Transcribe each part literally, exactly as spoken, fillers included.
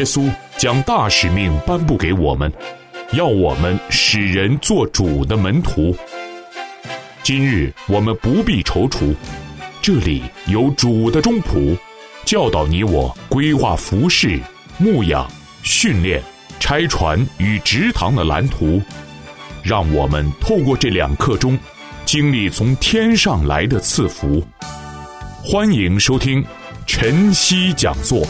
稣将大使命颁布给我们，要我们使人做主的门徒。今日我们不必踌躇，这里有主的中仆，教导你我规划服事、牧养、训练、拆船与植堂的蓝图，让我们透过这两刻钟，经历从天上来的赐福。欢迎收听晨曦讲座。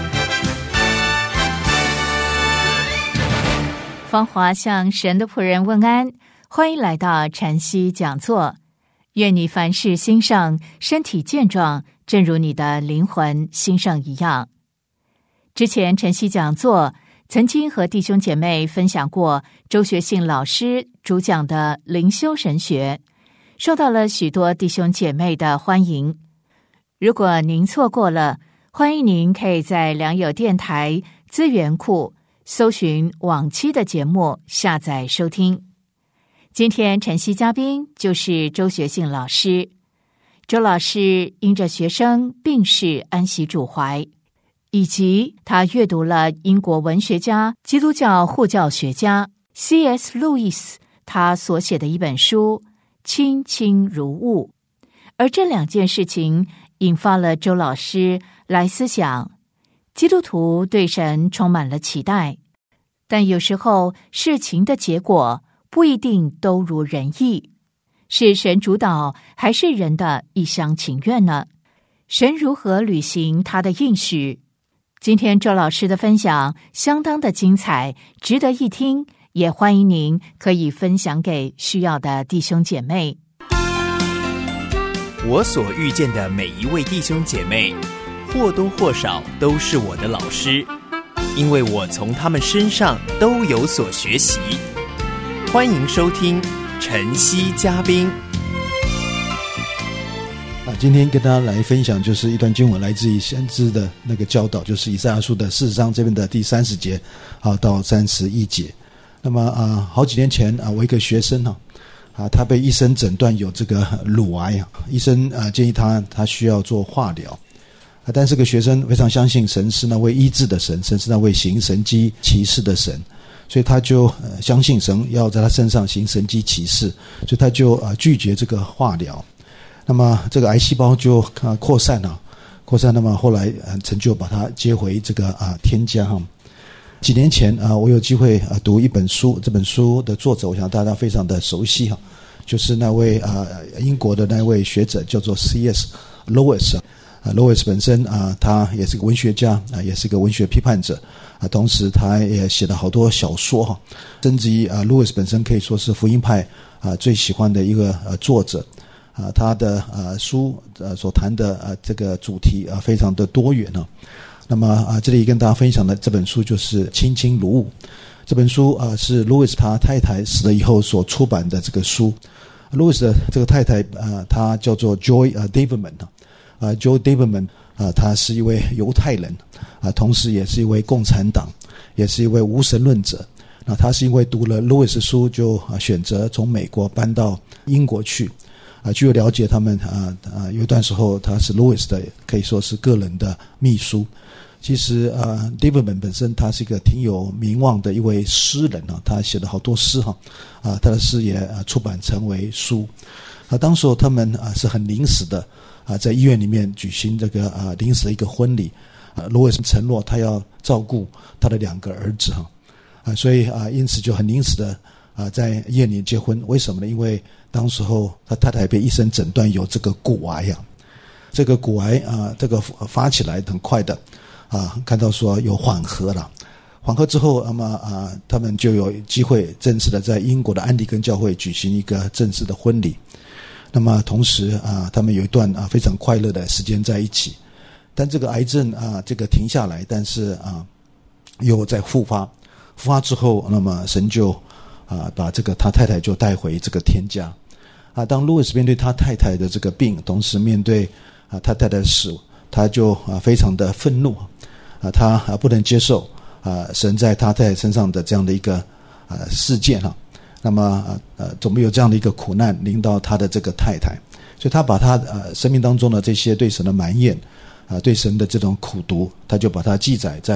芳华向神的仆人问安，欢迎来到晨曦讲座。愿你凡事兴盛，身体健壮，正如你的灵魂兴盛一样。之前晨曦讲座曾经和弟兄姐妹分享过周学信老师主讲的灵修神学，受到了许多弟兄姐妹的欢迎。如果您错过了，欢迎您可以在良友电台资源库搜寻往期的节目下载收听。今天晨曦嘉宾就是周学信老师。周老师因着学生病逝安息主怀，以及他阅读了英国文学家、基督教护教学家 C S 路易斯他所写的一本书《清清如雾》，而这两件事情引发了周老师来思想，基督徒对神充满了期待，但有时候事情的结果不一定都如人意，是神主导还是人的一厢情愿呢？神如何履行他的应许？今天周老师的分享相当的精彩，值得一听，也欢迎您可以分享给需要的弟兄姐妹。 我所遇见的每一位弟兄姐妹，或多或少都是我的老师，因为我从他们身上都有所学习。欢迎收听晨曦嘉宾。 啊，今天跟大家来分享就是一段经文，来自于先知的那个教导，就是以赛亚书的四十章这边的第三十节啊到三十一节。那么啊，好几年前啊，我一个学生啊，啊，他被医生诊断有这个乳癌啊，医生啊建议他他需要做化疗啊，但是这个学生非常相信神是那位医治的神，神是那位行神迹奇事的神，所以他就、呃、相信神要在他身上行神迹奇事，所以他就啊、呃、拒绝这个化疗。那么这个癌细胞就啊扩散了，扩散。那么后来呃神就把它接回这个啊天家哈。几年前啊，我有机会啊读一本书，这本书的作者我想大家非常的熟悉哈，就是那位啊英国的那位学者叫做 C S 路易斯啊。路易斯本身啊，他也是个文学家啊，也是个文学批判者啊，同时他也写了好多小说哈，甚至于啊，路易斯本身可以说是福音派啊最喜欢的一个呃作者啊，他的呃书呃所谈的呃这个主题啊非常的多元啊。那么啊，这里跟大家分享的这本书就是《清清如雾》。这本书啊是路易斯他太太死了以后所出版的这个书。路易斯的这个太太啊，她叫做 Joy Davidman 啊 ，Joy Davidman 啊，他是一位犹太人啊，同时也是一位共产党，也是一位无神论者。那他是因为读了路易斯书，就啊选择从美国搬到英国去。啊，据我了解，他们啊啊有一段时候他是路易斯的，可以说是个人的秘书。其实啊 ，Davidman 本身他是一个挺有名望的一位诗人啊，他写了好多诗哈，啊，他的诗也啊出版成为书。啊，当时他们啊是很临时的啊，在医院里面举行这个啊临时的一个婚礼。啊，路易斯承诺他要照顾他的两个儿子哈，啊，所以啊，因此就很临时的啊在医院里结婚。为什么呢？因为当时候他太太被医生诊断有这个骨癌啊，这个骨癌啊，这个发起来很快的啊，看到说有缓和了，缓和之后，那么啊，他们就有机会正式的在英国的安迪根教会举行一个正式的婚礼。那么同时啊，他们有一段啊非常快乐的时间在一起。但这个癌症啊，这个停下来，但是啊，又在复发。复发之后，那么神就啊把这个他太太就带回这个天家。啊，当路易斯面对他太太的这个病，同时面对啊他太太的死，他就啊非常的愤怒啊，他啊不能接受啊神在他太太身上的这样的一个啊事件哈、啊。那么啊呃总没有这样的一个苦难临到他的这个太太，所以他把他呃生命当中的这些对神的埋怨啊，对神的这种苦毒，他就把它记载在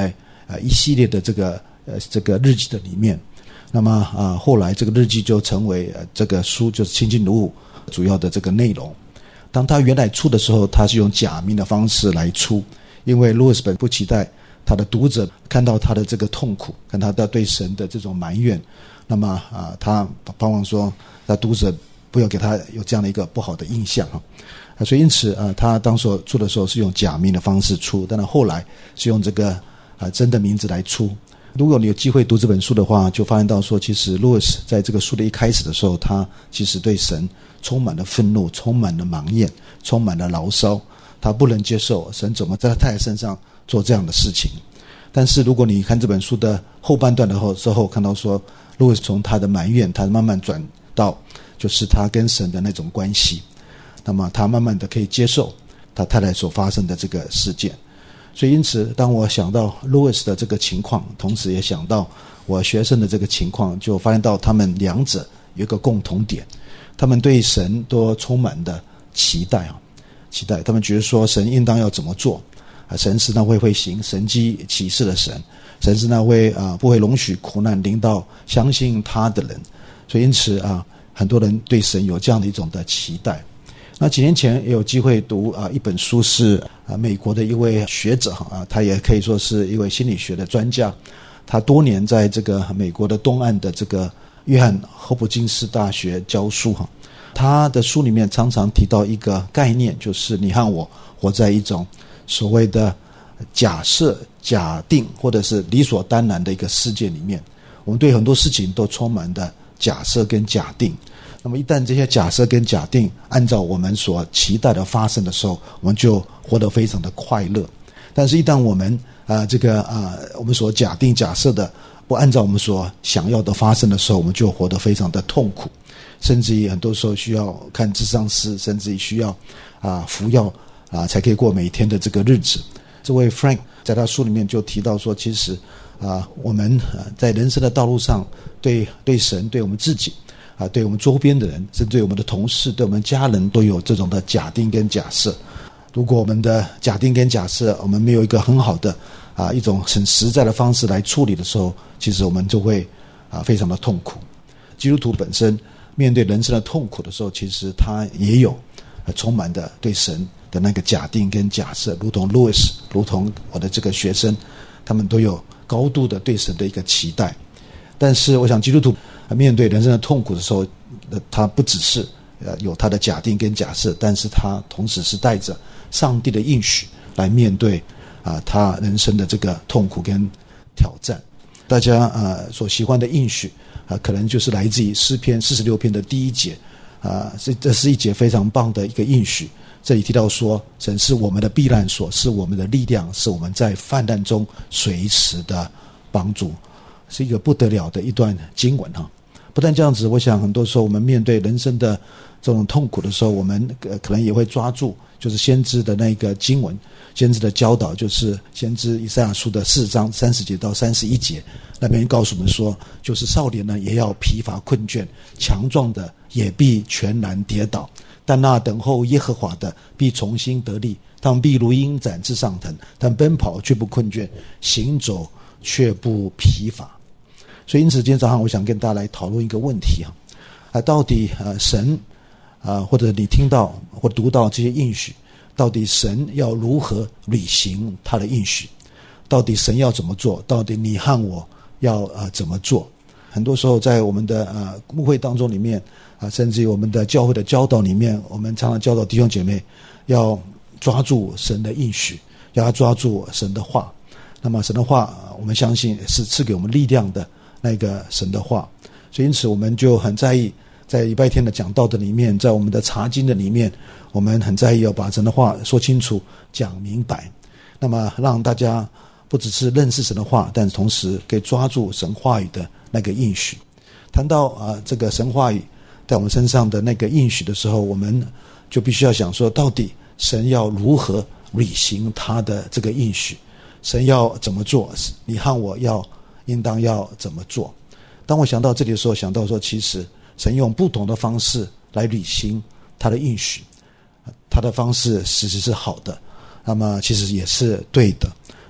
呃一系列的这个呃这个日记的里面。那么啊、呃，后来这个日记就成为、呃、这个书就是清净如雾主要的这个内容。当他原来出的时候，他是用假名的方式来出，因为路易斯本不期待他的读者看到他的这个痛苦，看他的对神的这种埋怨。那么啊、呃，他盼望说，他读者不要给他有这样的一个不好的印象啊。啊，所以因此啊，他当时出的时候是用假名的方式出，但是后来是用这个啊真的名字来出。如果你有机会读这本书的话，就发现到说，其实路易斯在这个书的一开始的时候，他其实对神充满了愤怒，充满了盲验，充满了牢骚，他不能接受神怎么在他太太身上做这样的事情。但是如果你看这本书的后半段的后之后，看到说路易斯从他的埋怨，他慢慢转到就是他跟神的那种关系，那么他慢慢的可以接受他太太所发生的这个事件。所以因此当我想到路易斯的这个情况，同时也想到我学生的这个情况，就发现到他们两者有一个共同点，他们对神都充满的期待啊，期待他们觉得说神应当要怎么做啊，神是那会会行神迹奇事的神，神是那会啊不会容许苦难临到相信他的人。所以因此啊，很多人对神有这样的一种的期待。那几年前也有机会读啊一本书，是啊美国的一位学者啊，他也可以说是一位心理学的专家，他多年在这个美国的东岸的这个约翰霍普金斯大学教书哈。他的书里面常常提到一个概念，就是你和我活在一种所谓的假设、假定或者是理所当然的一个世界里面。我们对很多事情都充满的假设跟假定。那么一旦这些假设跟假定按照我们所期待的发生的时候，我们就活得非常的快乐。但是一旦我们啊、呃、这个啊、呃、我们所假定假设的不按照我们所想要的发生的时候，我们就活得非常的痛苦，甚至于很多时候需要看諮商师，甚至于需要啊、呃、服药啊、呃、才可以过每天的这个日子。这位 Frank 在他书里面就提到说，其实啊、呃、我们、呃、在人生的道路上，对对神，对我们自己啊，对我们周边的人，甚至对我们的同事，对我们家人，都有这种的假定跟假设。如果我们的假定跟假设，我们没有一个很好的啊一种很实在的方式来处理的时候，其实我们就会啊非常的痛苦。基督徒本身面对人生的痛苦的时候，其实他也有、啊、充满的对神的那个假定跟假设，如同 Louis， 如同我的这个学生，他们都有高度的对神的一个期待。但是我想基督徒面对人生的痛苦的时候，他不只是有他的假定跟假设，但是他同时是带着上帝的应许来面对啊他人生的这个痛苦跟挑战。大家啊所喜欢的应许啊，可能就是来自于诗篇四十六篇的第一节啊，这这是一节非常棒的一个应许。这里提到说，神是我们的避难所，是我们的力量，是我们在患难中随时的帮助，是一个不得了的一段经文哈。不但这样子，我想很多时候我们面对人生的这种痛苦的时候，我们可能也会抓住就是先知的那个经文，先知的教导，就是先知以赛亚书的四章三十节到三十一节，那边告诉我们说，就是少年呢也要疲乏困倦，强壮的也必全然跌倒，但那等候耶和华的必重新得力，他们必如鹰展翅上腾，但奔跑却不困倦，行走却不疲乏。所以因此今天早上我想跟大家来讨论一个问题啊，啊到底呃神啊或者你听到或读到这些应许，到底神要如何履行他的应许？到底神要怎么做？到底你和我要呃怎么做？很多时候在我们的呃牧会当中里面啊，甚至于我们的教会的教导里面，我们常常教导弟兄姐妹要抓住神的应许，要抓住神的话。那么神的话我们相信是赐给我们力量的那个神的话，所以因此我们就很在意，在礼拜天的讲道的里面，在我们的查经的里面，我们很在意要把神的话说清楚讲明白，那么让大家不只是认识神的话，但同时可以抓住神话语的那个应许。谈到啊这个神话语在我们身上的那个应许的时候，我们就必须要想说，到底神要如何履行他的这个应许，神要怎么做，你和我要应当要怎么做。当我想到这里的时候，想到说其实神用不同的方式来履行他的应许，他的方式其实是好的，那么其实也是对的。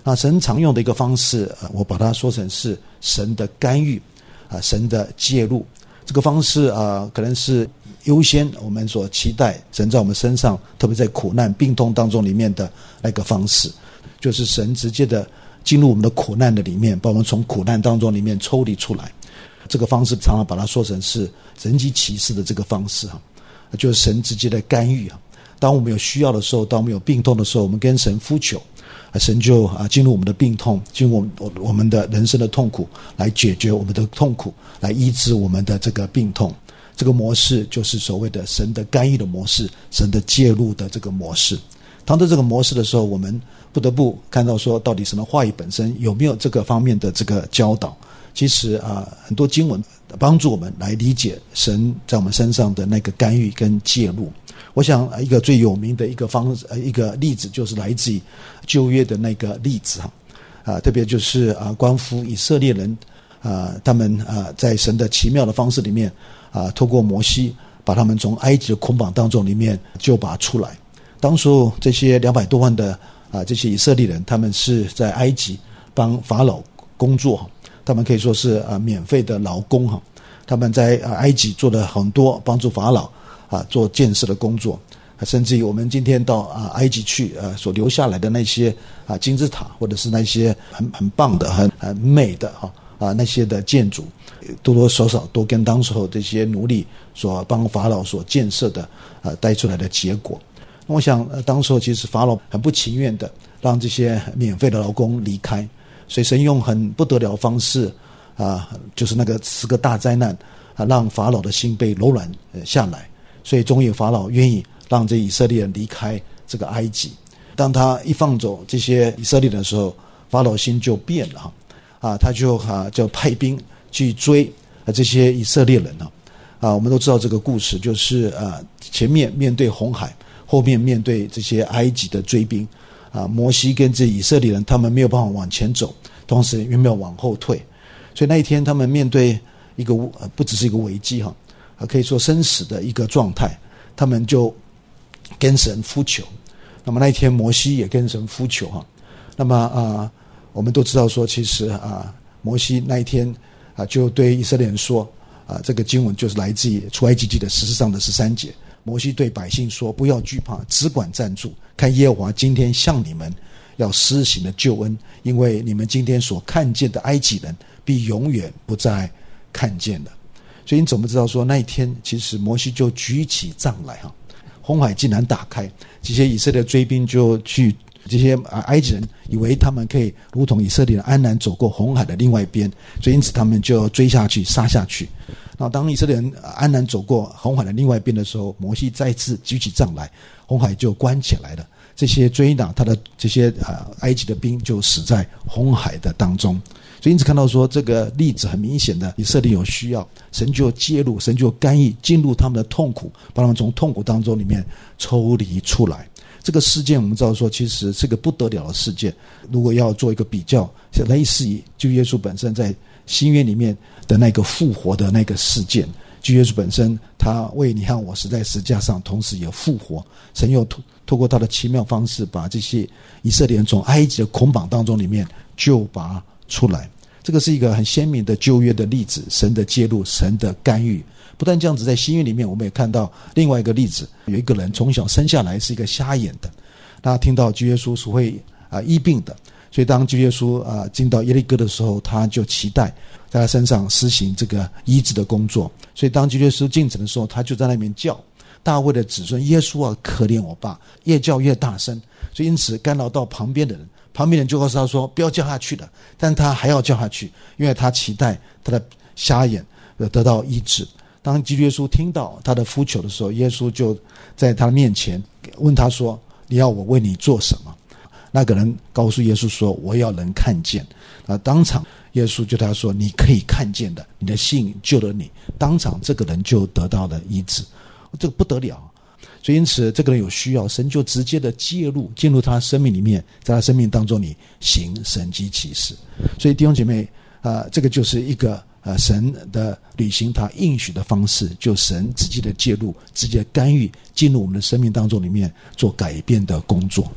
那神常用的一个方式，呃、我把它说成是神的干预啊，神的介入。这个方式啊，可能是优先我们所期待神在我们身上，特别在苦难病痛当中里面的那个方式，就是神直接的进入我们的苦难的里面，把我们从苦难当中里面抽离出来。这个方式常常把它说成是神迹奇事的这个方式哈，就是神直接的干预啊。当我们有需要的时候，当我们有病痛的时候，我们跟神呼求，神就啊进入我们的病痛，进入我们我们的人生的痛苦，来解决我们的痛苦，来医治我们的这个病痛。这个模式就是所谓的神的干预的模式，神的介入的这个模式。谈到这个模式的时候，我们不得不看到说，到底神的话语本身有没有这个方面的这个教导。其实啊，很多经文帮助我们来理解神在我们身上的那个干预跟介入。我想一个最有名的一个方一个例子，就是来自于旧约的那个例子哈，啊，特别就是啊，关乎以色列人啊，他们啊，在神的奇妙的方式里面啊，透过摩西把他们从埃及的捆绑当中里面就拔出来。当时候这些两百多万的啊这些以色列人，他们是在埃及帮法老工作，他们可以说是啊免费的劳工哈。他们在啊埃及做了很多帮助法老啊做建设的工作，甚至于我们今天到啊埃及去啊所留下来的那些啊金字塔，或者是那些很很棒的很很美的哈啊那些的建筑，多多少少都跟当时候这些奴隶所帮法老所建设的啊带出来的结果。我想当时候其实法老很不情愿的让这些免费的劳工离开，所以神用很不得了的方式啊，就是那个十个大灾难啊，让法老的心被柔软下来，所以终于法老愿意让这以色列人离开这个埃及。当他一放走这些以色列人的时候，法老心就变了啊，他就啊就派兵去追这些以色列人啊。啊，我们都知道这个故事，就是啊前面面对红海，后面面对这些埃及的追兵啊，摩西跟这以色列人他们没有办法往前走，同时也没有往后退，所以那一天他们面对一个不只是一个危机哈，可以说生死的一个状态，他们就跟神呼求。那么那一天摩西也跟神呼求哈。那么啊，我们都知道说，其实啊，摩西那一天啊就对以色列人说啊，这个经文就是来自于出埃及记的十四章的十三节。摩西对百姓说：“不要惧怕，只管站住，看耶和华今天向你们要施行的救恩，因为你们今天所看见的埃及人，必永远不再看见了。”所以你怎么知道说那一天，其实摩西就举起杖来哈，红海竟然打开，这些以色列追兵就去，这些埃及人以为他们可以如同以色列人安然走过红海的另外一边，所以因此他们就追下去杀下去。那当以色列人安然走过红海的另外一边的时候，摩西再次举起杖来，红海就关起来了。这些追打他的这些呃埃及的兵就死在红海的当中。所以因此看到说这个例子很明显的，以色列有需要，神就介入，神就干预进入他们的痛苦，把他们从痛苦当中里面抽离出来。这个事件我们知道说其实是个不得了的事件，如果要做一个比较，是类似于就耶稣本身在新约里面的那个复活的那个事件。就耶稣本身他为你和我死在十字架上，同时也复活，神又透过他的奇妙方式把这些以色列人从埃及的捆绑当中里面救拔出来。这个是一个很鲜明的旧约的例子，神的介入，神的干预。不但这样子，在新约里面我们也看到另外一个例子，有一个人从小生下来是一个瞎眼的，他听到主耶稣是会啊医病的，所以当主耶稣啊进到耶利哥的时候，他就期待在他身上施行这个医治的工作。所以当主耶稣进城的时候，他就在那边叫大卫的子孙耶稣啊，可怜我爸，越叫越大声。所以因此干扰到旁边的人，旁边人就告诉他说不要叫下去了，但他还要叫下去，因为他期待他的瞎眼得到医治。当基督耶稣听到他的呼求的时候，耶稣就在他面前问他说：“你要我为你做什么？”那个人告诉耶稣说：“我要能看见。”啊，当场耶稣就对他说：“你可以看见的，你的信救了你。”当场这个人就得到了医治，这个不得了。所以因此这个人有需要，神就直接的介入进入他生命里面，在他生命当中你行神迹奇事。所以弟兄姐妹啊、呃，这个就是一个呃神的履行他应许的方式，就神直接的介入，直接干预进入我们的生命当中里面做改变的工作。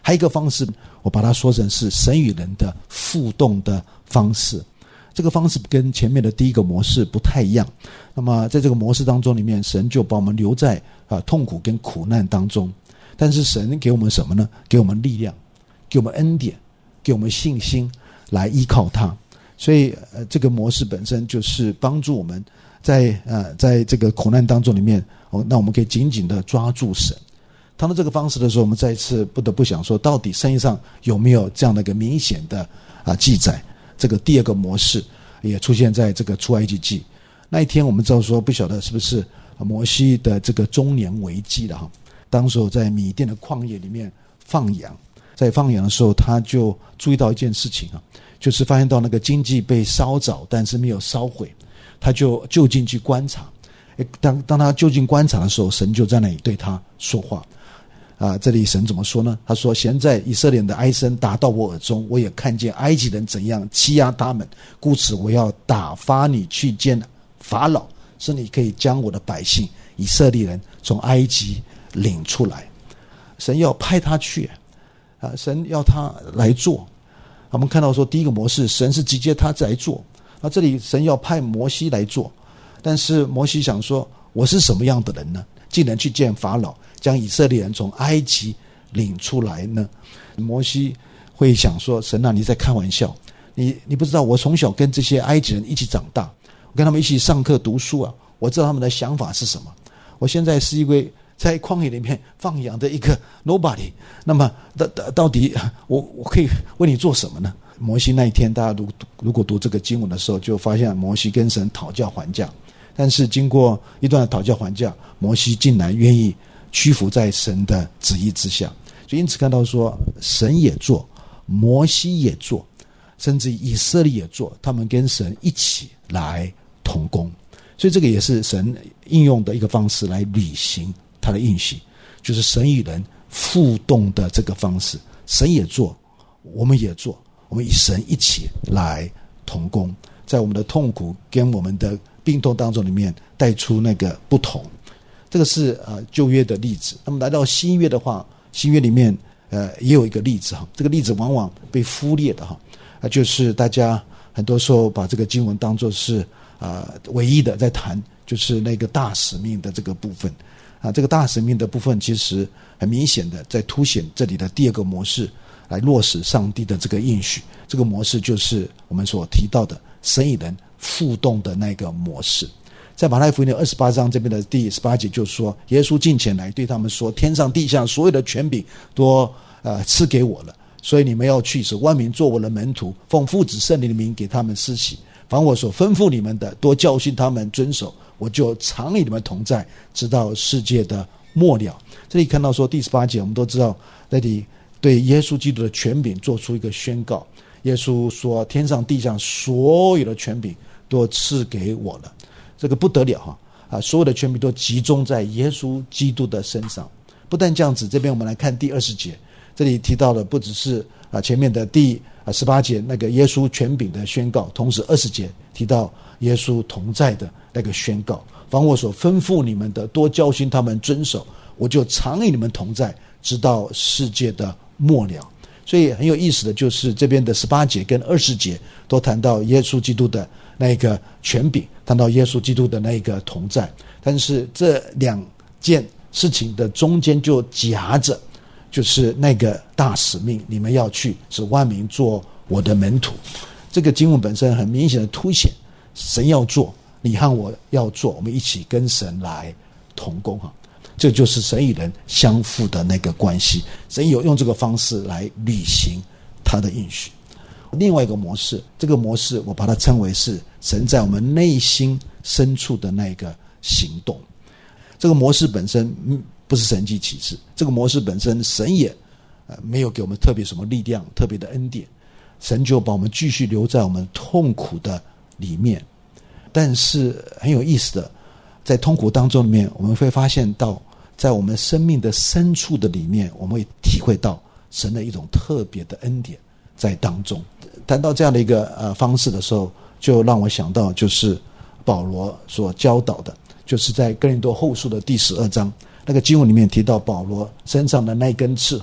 还有一个方式，我把它说成是神与人的互动的方式。这个方式跟前面的第一个模式不太一样。那么在这个模式当中里面，神就把我们留在啊痛苦跟苦难当中。但是神给我们什么呢？给我们力量，给我们恩典，给我们信心来依靠他。所以呃这个模式本身就是帮助我们在呃在这个苦难当中里面，哦，那我们可以紧紧的抓住神。谈到这个方式的时候，我们再一次不得不想说，到底圣经上有没有这样的一个明显的啊记载？这个第二个模式也出现在这个出埃及记那一天。我们知道说，不晓得是不是摩西的这个中年危机了哈。当时在米甸的旷野里面放羊，在放羊的时候，他就注意到一件事情啊，就是发现到那个荆棘被烧着，但是没有烧毁，他就就近去观察。当当他就近观察的时候，神就在那里对他说话。啊，这里神怎么说呢？他说：“现在以色列人的哀声达到我耳中，我也看见埃及人怎样欺压他们，故此我要打发你去见法老，使你可以将我的百姓以色列人从埃及领出来。”神要派他去啊，神要他来做。我们看到说，第一个模式，神是直接他来做。那这里神要派摩西来做，但是摩西想说：“我是什么样的人呢？竟然去见法老，将以色列人从埃及领出来呢？”摩西会想说：“神啊，你在开玩笑，你你不知道我从小跟这些埃及人一起长大，我跟他们一起上课读书啊，我知道他们的想法是什么。我现在是一位在旷野里面放羊的一个 nobody， 那么到到底我我可以为你做什么呢？”摩西那一天，大家如如果读这个经文的时候，就发现摩西跟神讨价还价。但是经过一段的讨价还价，摩西竟然愿意屈服在神的旨意之下。就因此看到说，神也做，摩西也做，甚至以色列也做，他们跟神一起来同工。所以这个也是神应用的一个方式来履行他的应许，就是神与人互动的这个方式。神也做，我们也做，我们与神一起来同工，在我们的痛苦跟我们的病痛当中里面带出那个不同。这个是呃旧约的例子。那么来到新约的话，新约里面呃也有一个例子哈，这个例子往往被忽略的哈，啊就是大家很多时候把这个经文当作是啊、呃、唯一的在谈，就是那个大使命的这个部分啊。这个大使命的部分其实很明显的在凸显这里的第二个模式，来落实上帝的这个应许。这个模式就是我们所提到的神与人互动的那个模式。在马太福音的二十八章这边的第十八节就说，耶稣近前来对他们说：“天上地下所有的权柄都呃赐给我了，所以你们要去，使万民做我的门徒，奉父子圣灵的名给他们施洗，凡我所吩咐你们的，多教训他们遵守，我就常与你们同在，直到世界的末了。”这里看到说第十八节，我们都知道那里对耶稣基督的权柄做出一个宣告。耶稣说：“天上地上所有的权柄都赐给我了。”这个不得了哈啊！所有的权柄都集中在耶稣基督的身上。不但这样子，这边我们来看第二十节，这里提到的不只是啊前面的第啊十八节那个耶稣权柄的宣告，同时二十节提到耶稣同在的那个宣告。凡我所吩咐你们的，多教训他们遵守，我就常与你们同在，直到世界的末了。所以很有意思的就是这边的十八节跟二十节都谈到耶稣基督的那个权柄，谈到耶稣基督的那个同在。但是这两件事情的中间就夹着就是那个大使命，你们要去使万民做我的门徒。这个经文本身很明显的凸显神要做，你和我要做，我们一起跟神来同工哈。这就是神与人相互的那个关系，神有用这个方式来履行他的应许。另外一个模式，这个模式我把它称为是神在我们内心深处的那个行动。这个模式本身不是神迹启示，这个模式本身神也呃没有给我们特别什么力量，特别的恩典，神就把我们继续留在我们痛苦的里面。但是很有意思的，在痛苦当中里面，我们会发现到在我们生命的深处的里面，我们会体会到神的一种特别的恩典在当中。谈到这样的一个呃方式的时候，就让我想到就是保罗所教导的，就是在哥林多后书的第十二章那个经文里面提到保罗身上的那一根刺哈，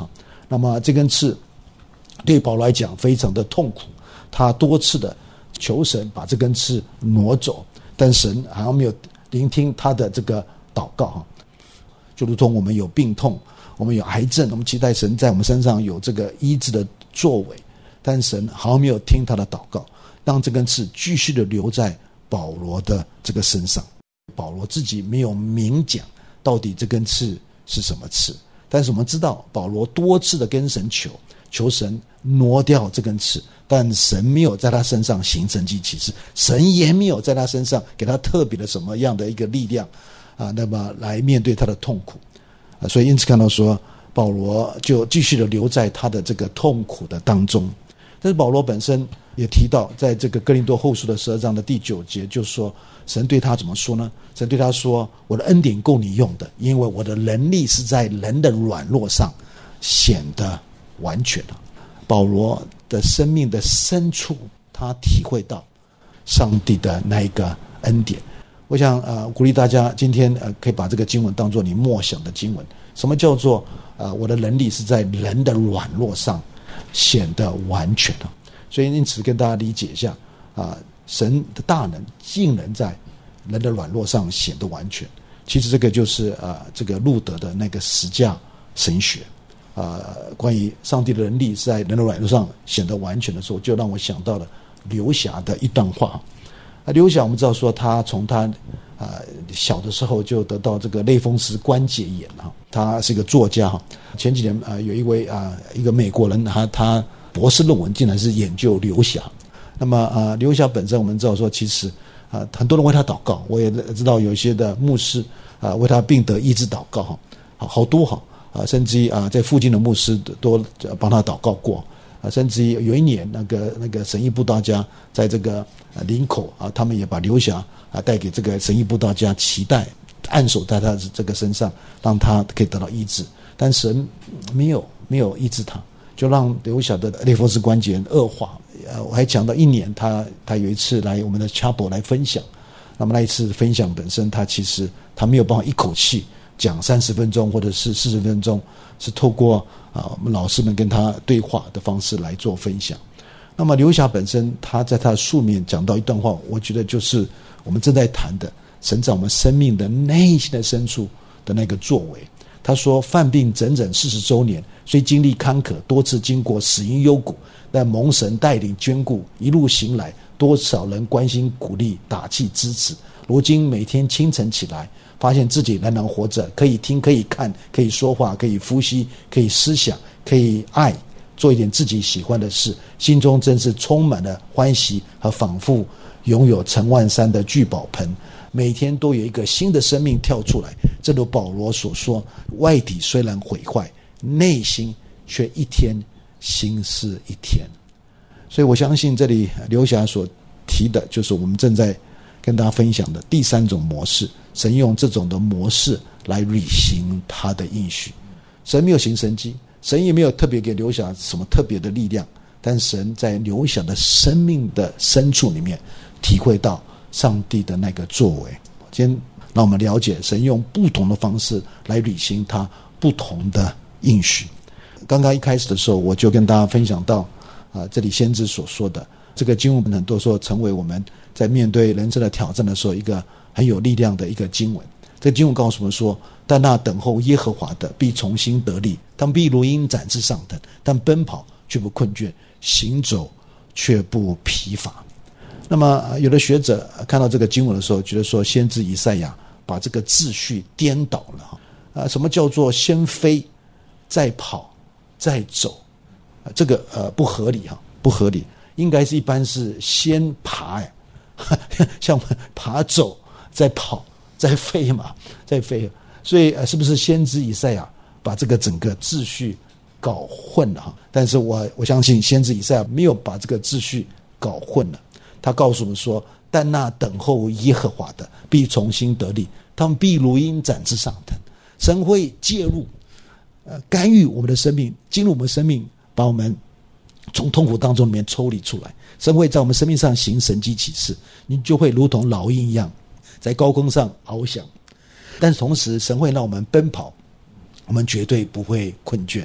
那么这根刺对保罗来讲非常的痛苦，他多次的求神把这根刺挪走，但神好像没有聆听他的这个祷告。就如同我们有病痛，我们有癌症，我们期待神在我们身上有这个医治的作为，但神好像没有听他的祷告，让这根刺继续的留在保罗的这个身上。保罗自己没有明讲到底这根刺是什么刺，但是我们知道保罗多次的跟神求，求神挪掉这根刺，但神没有在他身上行神迹奇事，神也没有在他身上给他特别的什么样的一个力量啊，那么来面对他的痛苦啊，所以因此看到说保罗就继续的留在他的这个痛苦的当中。但是保罗本身也提到，在这个哥林多后书的十二章的第九节，就说神对他怎么说呢？神对他说，我的恩典够你用的，因为我的能力是在人的软弱上显得完全了。保罗的生命的深处，他体会到上帝的那一个恩典。我想呃鼓励大家今天呃可以把这个经文当作你默想的经文。什么叫做呃我的能力是在人的软弱上显得完全了？所以因此跟大家理解一下啊、呃，神的大能竟能在人的软弱上显得完全。其实这个就是呃这个路德的那个十架神学啊、呃，关于上帝的能力是在人的软弱上显得完全的时候，就让我想到了刘霞的一段话。啊，刘霞我们知道说他从他啊、呃、小的时候就得到这个类风湿关节炎哈，他是一个作家哈。前几年啊、呃、有一位啊、呃、一个美国人，他他博士论文竟然是研究刘霞。那么啊、呃、刘霞本身我们知道说其实啊、呃、很多人为他祷告，我也知道有一些的牧师啊、呃、为他病得医治祷告哈，好好多哈啊，甚至于啊在附近的牧师都帮他祷告过。啊，甚至于有一年，那个那个神医布道家在这个呃林口啊，他们也把刘霞啊带给这个神医布道家，期待按手在他这个身上，让他可以得到医治。但神没有没有医治他，就让刘霞的类风湿关节恶化。呃，我还讲到一年，他他有一次来我们的 chapel 来分享，那么那一次分享本身，他其实他没有办法一口气讲三十分钟或者是四十分钟，是透过啊，我们老师们跟他对话的方式来做分享。那么刘霞本身，他在他的书面讲到一段话，我觉得就是我们正在谈的神在我们生命的内心的深处的那个作为。他说，犯病整整四十周年，虽经历坎坷，多次经过死荫幽谷，但蒙神带领眷顾，一路行来，多少人关心鼓励打气支持。如今每天清晨起来，发现自己仍然活着，可以听，可以看，可以说话，可以呼吸，可以思想，可以爱，做一点自己喜欢的事，心中真是充满了欢喜，和仿佛拥有陈万山的聚宝盆，每天都有一个新的生命跳出来。正如保罗所说，外体虽然毁坏，内心却一天新似一天。所以我相信这里刘霞所提的就是我们正在跟大家分享的第三种模式，神用这种的模式来履行他的应许。神没有行神迹，神也没有特别给刘霞什么特别的力量，但神在刘霞的生命的深处里面体会到上帝的那个作为。今天让我们了解神用不同的方式来履行他不同的应许。刚刚一开始的时候我就跟大家分享到啊，这里先知所说的这个经文，很多时候成为我们在面对人生的挑战的时候一个很有力量的一个经文。这个经文告诉我们说，但那等候耶和华的必重新得力，他们必如鹰展翅上腾，但奔跑却不困倦，行走却不疲乏。那么有的学者看到这个经文的时候，觉得说先知以赛亚把这个秩序颠倒了啊，什么叫做先飞再跑再走？啊、这个呃不合理哈，不合理。应该是一般是先爬，像爬走，再跑，再飞嘛，再飞。所以、呃、是不是先知以赛亚把这个整个秩序搞混了哈？但是我我相信先知以赛亚没有把这个秩序搞混了。他告诉我们说，但那等候耶和华的必重新得力，他们必如鹰展翅上腾。神会介入，呃，干预我们的生命，进入我们的生命，把我们从痛苦当中里面抽离出来。神会在我们生命上行神迹奇事，你就会如同老鹰一样在高空上翱翔。但是同时神会让我们奔跑，我们绝对不会困倦。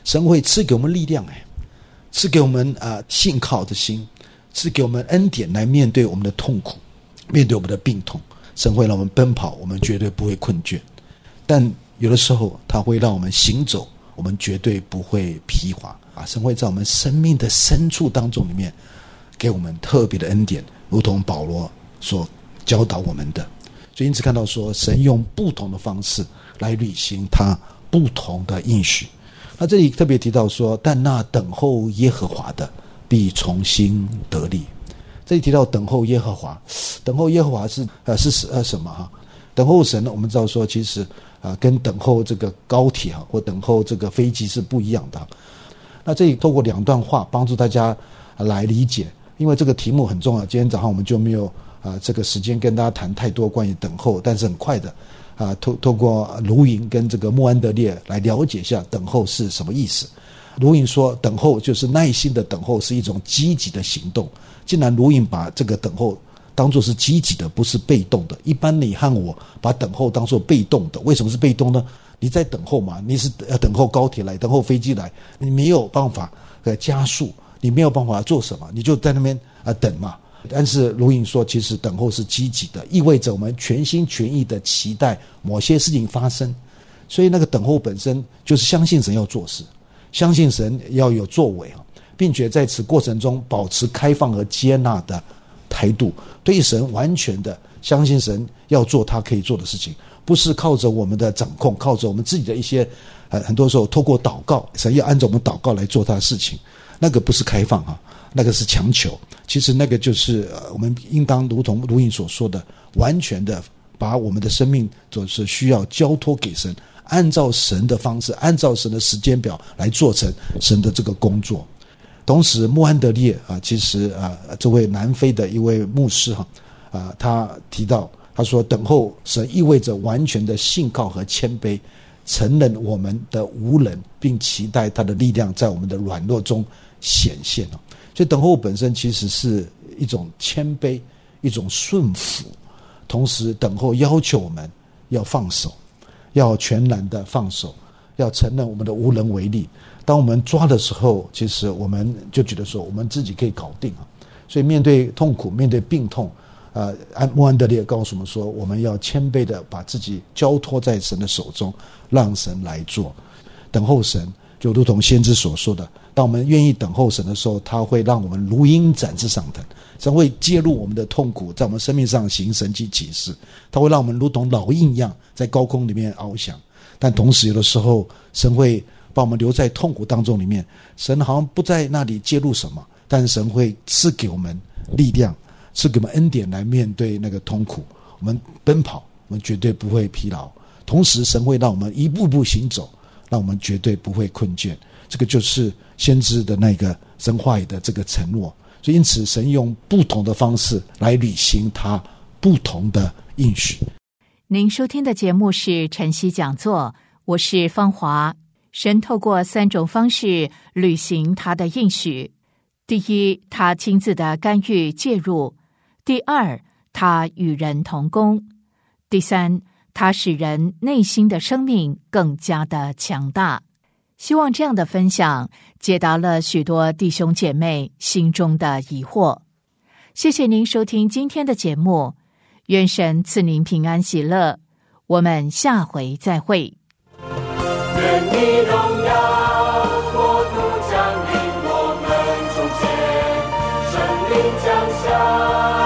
神会赐给我们力量，哎，赐给我们啊、呃、信靠的心，赐给我们恩典来面对我们的痛苦，面对我们的病痛。神会让我们奔跑，我们绝对不会困倦，但有的时候他会让我们行走，我们绝对不会疲乏啊！神会在我们生命的深处当中里面给我们特别的恩典，如同保罗所教导我们的。所以因此看到说，神用不同的方式来履行他不同的应许。那这里特别提到说，但那等候耶和华的必重新得力。这里提到等候耶和华，等候耶和华是呃是呃什么哈？等候神呢，我们知道说，其实啊、呃、跟等候这个高铁哈或等候这个飞机是不一样的。那这里透过两段话帮助大家来理解，因为这个题目很重要。今天早上我们就没有啊、呃、这个时间跟大家谈太多关于等候，但是很快的啊、呃、透透过卢营跟这个穆安德烈来了解一下等候是什么意思。卢营说，等候就是耐心的等候，是一种积极的行动。既然卢营把这个等候当作是积极的，不是被动的。一般你和我把等候当作被动的，为什么是被动呢？你在等候嘛，你是要等候高铁来，等候飞机来，你没有办法呃加速，你没有办法做什么，你就在那边啊、呃、等嘛。但是卢营说，其实等候是积极的，意味着我们全心全意的期待某些事情发生。所以那个等候本身就是相信神要做事，相信神要有作为啊，并且在此过程中保持开放和接纳的态度，对神完全的相信神要做他可以做的事情，不是靠着我们的掌控，靠着我们自己的一些呃，很多时候透过祷告，神要按照我们祷告来做他的事情，那个不是开放啊，那个是强求。其实那个就是、呃、我们应当如同卢营所说的，完全的把我们的生命就是需要交托给神，按照神的方式，按照神的时间表来做成神的这个工作。同时穆安德烈啊，其实啊，这位南非的一位牧师哈啊，他提到他说，等候神意味着完全的信靠和谦卑，承认我们的无能，并期待他的力量在我们的软弱中显现。所以等候本身其实是一种谦卑，一种顺服，同时等候要求我们要放手，要全然的放手，要承认我们的无能为力。当我们抓的时候，其实我们就觉得说我们自己可以搞定啊。所以面对痛苦，面对病痛，呃，穆安德烈告诉我们说，我们要谦卑的把自己交托在神的手中，让神来做。等候神，就如同先知所说的，当我们愿意等候神的时候，他会让我们如鹰展翅上腾，神会介入我们的痛苦，在我们生命上行神迹奇事，他会让我们如同老鹰一样在高空里面翱翔。但同时有的时候神会把我们留在痛苦当中里面，神好像不在那里介入什么，但是神会赐给我们力量，赐给我们恩典来面对那个痛苦。我们奔跑，我们绝对不会疲劳，同时神会让我们一步步行走，让我们绝对不会困倦。这个就是先知的那个神话语的这个承诺。所以因此神用不同的方式来履行他不同的应许。 您收听的节目是晨曦讲座，我是芳华。神透过三种方式履行他的应许：第一，他亲自的干预介入；第二，他与人同工；第三，他使人内心的生命更加的强大。希望这样的分享解答了许多弟兄姐妹心中的疑惑。谢谢您收听今天的节目，愿神赐您平安喜乐，我们下回再会。 愿你荣耀国度降临我们中间，圣灵降下